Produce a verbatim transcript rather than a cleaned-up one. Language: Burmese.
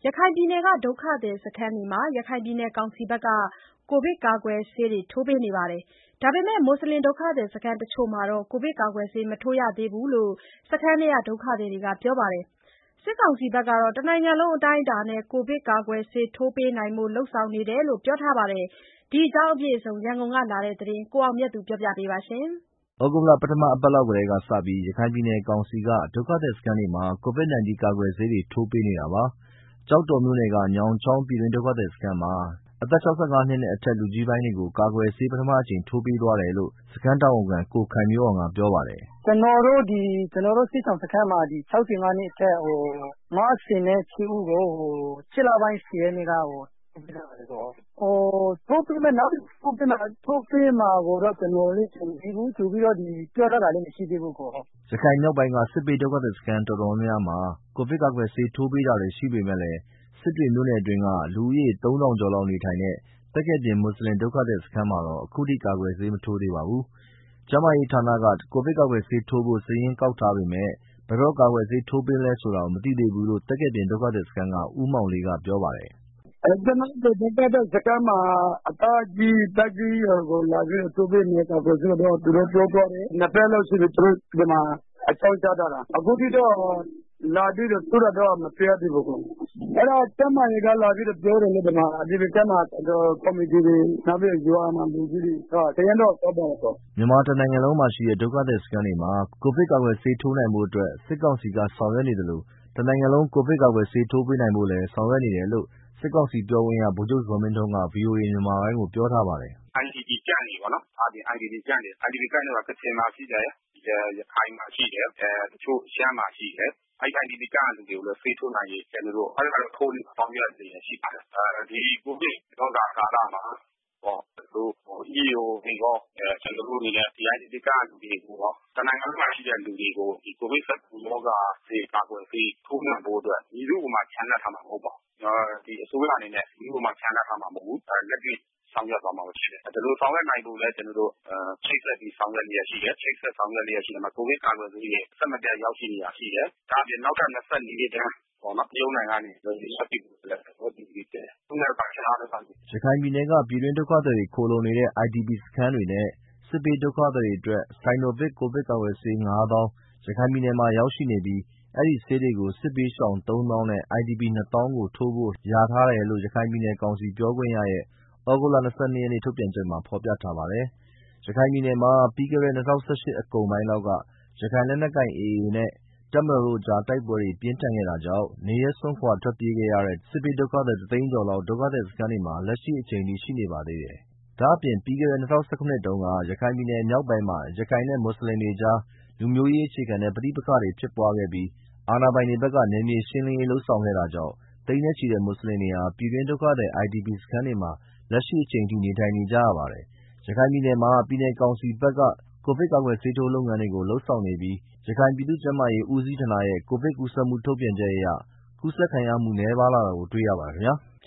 ရခိုင်ပြည်နယ်က ဒုက္ခသည်စခန်းတွေမှာ ရခိုင်ပြည်နယ်ကောင်စီဘက်က ကိုဗစ်ကာကွယ်ဆေးတွေ ထိုးပေးနေပါတယ်။ ဒါပေမဲ့ မွတ်ဆလင်ဒုက္ခသည်စခန်းတချို့မှာတော့ ကိုဗစ်ကာကွယ်ဆေး မထိုးရသေးဘူးလို့ စခန်းထဲက ဒုက္ခသည်တွေက ပြောပါတယ်။ စစ်ကောင်စီဘက်ကတော့ တနိုင်ငံလုံးအတိုင်းအတာနဲ့ ကိုဗစ်ကာကွယ်ဆေး ထိုးပေးနိုင်ဖို့ လုပ်ဆောင်နေတယ်လို့ ပြောထားပါတယ်။ ဒီအကြောင်းအပြည့်အစုံ ရန်ကုန်ကလာတဲ့သတင်းကို ကိုအောင်မြတ်သူက ပြောပြပါမယ်။သြဂုတ်လ ပထမအပတ်လောက်ကတည်းကစပြီး ရခိုင်ပြည်နယ်ကောင်စီက ဒုက္ခသည်စခန်းတွေမှာ ကိုဗစ် ၁၉ ကာကွယ်ဆေးတွေ ထိုးပေးနေတာပါ။ ကျောက်တော်မြို့နယ်က ညောင်ချောင်းပြည်တွင်းဒုက္ခသည်စခန်းမှာ အသက် ၆၅ နှစ်နဲ့အထက် လူကြီးပိုင်းတွေကို ကာကွယ်ဆေး ပထမအကြိမ် ထိုးပေးသွားတယ်လို့ စခန်းတာဝန်ခံ ကိုခိုင်မျိုးအောင်က ပြောပါတယ်။ “ကျနော်တို့ စစ်ရှောင်စခန်းမှာ ၆၅ နှစ်အထက် ၅၈ ဦးကို ရှစ်လပိုင်း ၁၀ ရက်နေ့က ထိုးပေးထားပါတယ်။ ထိုးပေးမယ်၊ နောက်ထပ်ထိုးပေးမှာကိုတော့ ကျနော်လည်း မသိဘူး။ ကြိုပြီးတော့ ပြောထားတာလည်း မရှိသေးဘူး။ ” ရခိုင်မြောက်ပိုင်းက စစ်ဘေးဒုက္ခသည်စခန်းတော်တော်များများမှာ ကိုဗစ်ကာကွယ်ဆေး ထိုးပေးတာတွေရှိပေမဲ့လည်း စစ်တွေမြို့နယ်အတွင်းက လူဦးရေ သုံးထောင်ကျော်လောက်နေထိုင်တဲ့ သက္ကယ်ပြင် မွတ်ဆလင်ဒုက္ခသည်စခန်းမှာတော့ အခုထိ ကာကွယ်ဆေး မထိုးသေးပါဘူး။ ကျန်းမာရေးဌာနက ကိုဗစ်ကာကွယ်ဆေးထိုးဖို့ စာရင်းကောက်ထားပေမဲ့ ဘယ်တော့ကာကွယ်ဆေးထိုးပေးမလဲဆိုတာ မသိသေးဘူးလို့ သက္ကယ်ပြင်ဒုက္ခသည်စခန်းက ဦးမောင်လေးက ပြောပါတယ်။ “ကျနော်တို့ ဒုက္ခသည်စခန်းမှာ အသက်ကြီး သက်ကြီးရွယ်အိုတွေကို လာပြီးတော့ ထိုးပေးမယ် ကာကွယ်ဆေးတော့ သူတို့ပြောသွားတယ်။ နှစ်ပတ်လောက်ရှိပြီ သူတို့ဒီမှာ အကြောင်းကြားထားတာ။ အခုထိတော့ လာပြီးတော့ ထိုးတာတော့ မတွေ့ရသေးဘူး။ အဲဒါ ကျန်းမာရေးက လာပြီးတော့ ပြောတယ်လို့ ဒီမှာ ဒီစခန်းမှာ ကော်မတီတွေ နောက်ပြီးတော့ ရွာမှာ လူကြီးတွေ စာရင်းတော့ ကောက်ထားတယ်။ ” မြန်မာတနိုင်ငံလုံးမှာရှိတဲ့ ဒုက္ခသည်စခန်းတွေမှာ ကိုဗစ်ကာကွယ်ဆေးထိုးနိုင်ဖို့အတွက် စစ်ကောင်စီက ဆောင်ရွက်နေသလို တနိုင်ငံလုံး ကိုဗစ်ကာကွယ်ဆေးထိုးပေးနိုင်ဖို့လည်း ဆောင်ရွက်နေတယ်လို့ စစ်ကောင်စီပြောခွင့်ရ ဗိုလ်ချုပ်ဇော်မင်းထွန်းက ဗွီအိုအေမြန်မာပိုင်းကို ပြောထားပါတယ်။ “I D P Camp တွေပေါ့နော်။ I D P Camp တွေက ကချင်မှာရှိတယ်၊ ရခိုင်မှာရှိတယ်၊ တချို့ရှမ်းမှာရှိတယ်။ အဲဒီ I D P Camp ကလူတွေကိုလည်း ဆေးထိုးနိုင်ရေး ကျနော်တို့ ထိုးဆောင်ရွက်လျက်ရှိပါတယ်။ ဒီကိုဗစ်ရောဂါကာလမှာ E A O တွေရော ကျနော်တို့အနေနဲ့ ဒီ I D P Camp ကလူတွေကိုရော တနိုင်ငံလုံးမှာရှိတဲ့လူတွေကို ကိုဗစ် ၁၉ ရောဂါဆေး ကာကွယ်ဆေး ထိုးနှံဖို့အတွက် မည်သူ့ကိုမှ ချန်လှပ်ထားမှာ မဟုတ်ပါဘူး။ ဒီအစိုးရအနေနဲ့ မည်သူ့ကိုမှ ချန်လှပ်ထားမှာ မဟုတ်ဘူး။ လက်တွေ့ဆောင်ရွက်သွားမှာပဲ ဖြစ်တယ်။ ဒီလိုဆောင်ရွက်နိုင်ဖို့လည်း ကျနော်တို့ ချိတ်ဆက်ပြီး ဆောင်ရွက်လျက်ရှိတယ်။ ချိတ်ဆက်ဆောင်ရွက်လျက်ရှိတယ်။ ကိုဗစ်ကာကွယ်ဆေးတွေ အဆက်မပြတ် ရောက်ရှိနေတာရှိတယ်။ ဒါ့အပြင် နောက်ထပ် ၂၄ တန်း တရုတ်နိုင်ငံကနေ ရောက်ရှိဖို့လည်း သဘောတူပြီးဖြစ်တယ်။” ရခိုင်ပြည်နယ်က ပြည်တွင်းဒုက္ခသည်တွေ ခိုလှုံနေတဲ့ I D P စခန်းတွေနဲ့ စစ်ဘေးဒုက္ခသည်တွေအတွက် Sinovac ကိုဗစ်ကာကွယ်ဆေး ငါးသောင်း ရခိုင်ပြည်နယ်မှာ ရောက်ရှိနေပြီး အဲဒီဆေးတွေကို စစ်ဘေးရှောင် သုံးသောင်းနဲ့ I D P နှစ်သောင်းကို ထိုးဖို့ လျာထားတယ်လို့ ရခိုင်ပြည်နယ်ကောင်စီပြောခွင့်ရရဲ့ သြဂုတ်လ ၂၂ ရက်နေ့ ထုတ်ပြန်ချက်မှာ ဖော်ပြထားပါတယ်။ ရခိုင်ပြည်နယ်မှာ ပြီးခဲ့တဲ့ ၂၀၁၈ အကုန်ပိုင်းလောက်က ရခိုင်လက်နက်ကိုင် A A နဲ့ တပ်မတော်တို့ကြား တိုက်ပွဲတွေ ပြင်းထန်ခဲ့တာကြောင့် နေရပ်စွန့်ခွာ ထွက်ပြေးခဲ့ရတဲ့ စစ်ဘေးဒုက္ခသည် တသိန်းကျော်လောက် ဒုက္ခသည်စခန်းတွေမှာ လက်ရှိအချိန်ထိ ရှိနေပါသေးတယ်။ ဒါ့အပြင် ပြီးခဲ့တဲ့ ၂၀၁၇ တုန်းက ရခိုင်ပြည်နယ်မြောက်ပိုင်းမှာ ရခိုင်နဲ့ မွတ်ဆလင်တွေကြား လူမျိုးရေးအခြေခံတဲ့ ပဋိပက္ခတွေ ဖြစ်ပွားခဲ့ပြီး အာဏာပိုင်တွေဘက်က နယ်မြေရှင်းလင်းရေး လုပ်ဆောင်ခဲ့တာကြောင့် သိန်းနဲ့ချီတဲ့ မွတ်ဆလင်တွေဟာ ပြည်တွင်းဒုက္ခသည် I D P စခန်းတွေမှာ လက်ရှိအချိန်ထိ နေထိုင်နေကြရပါတယ်။ ရခိုင်ပြည်နယ်မှာ ပြည်နယ်ကောင်စီဘက်က ကိုဗစ်ကာကွယ်ဆေးထိုးလုပ်ငန်းတွေကို လုပ်ဆောင်နေပြီး ရခိုင်ပြည်သူ့ကျန်းမာရေးဦးစီးဌာနရဲ့ ကိုဗစ်ကူးစက်မှု ထုတ်ပြန်ချက်အရ ကူးစက်ခံရမှု နည်းပါးလာတာကို တွေ့ရပါတယ်ခင်ဗျာ။